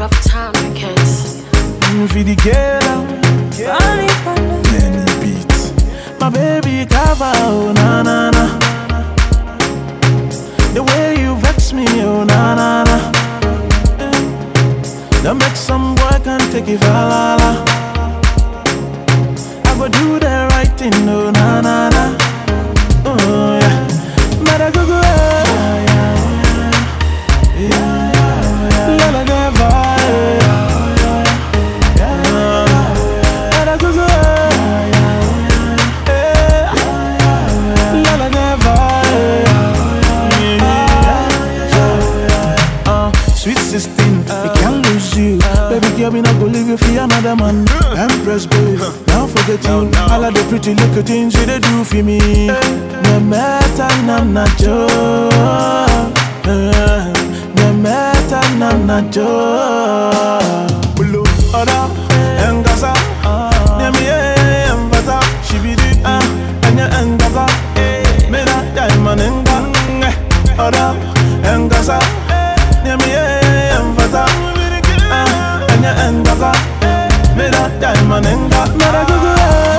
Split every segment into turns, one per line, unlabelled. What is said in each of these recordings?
rough time because
for the girl, many beats. My baby cover, oh na na na. The way you vex me, oh na na na. That make some boy can take it for la la. I go do the right thing, oh na na na. Oh yeah, better go go let her get vibe. Better go go let her get vibe. Sweet 16, we can't lose you. Baby girl, we not go leave you for another man. Empress, babe, now forget you. All of the pretty little things you they do for me. No matter nana Joe, no matter nana Joe. Bulu, oda, engasa, nyami embata, shibidi, anya engasa, mera diamond enga, oda, engasa, nyami embata, anya engasa, mera diamond enga, mera gugu.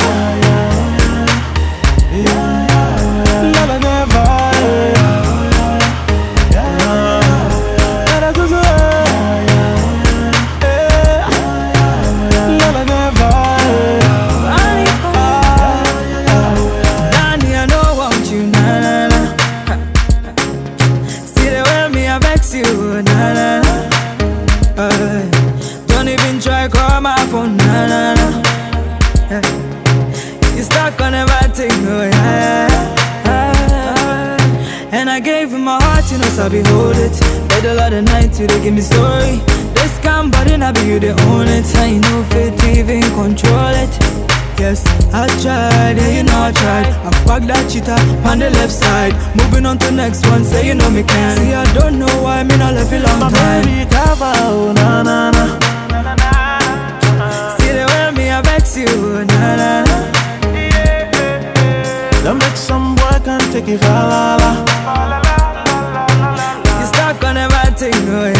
Don't even try call my phone, nah, nah, nah. You stuck on everything, oh yeah. And I gave you my heart, you know, so I behold it. Middle of the night, you they give me story. This calm body, now be you they own it. I ain't no fit to even control it. Yes, I tried, yeah, you know I tried. I fucked that cheetah on the left side. Moving on to the next one, say you know me can. See, I don't know why me not left a long time.
My baby cover, oh na na na.
See the way me I vex you, na na na.
That make some boy can take it for la la.
You stuck on everything, oh